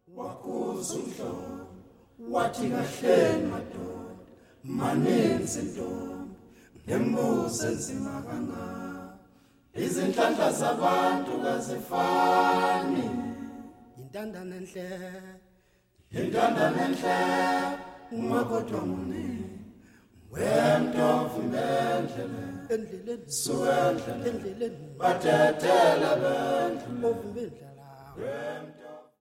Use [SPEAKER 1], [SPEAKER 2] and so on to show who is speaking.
[SPEAKER 1] wakuza umhlobo wathi kahleni madoda maninzi intombi nembuzo enzima kangaka izinhlanhla zabantu kazifani intandane enhle ungakodwa muni wemntovu endleleni suendleleni bathethela bendlu ovubendlela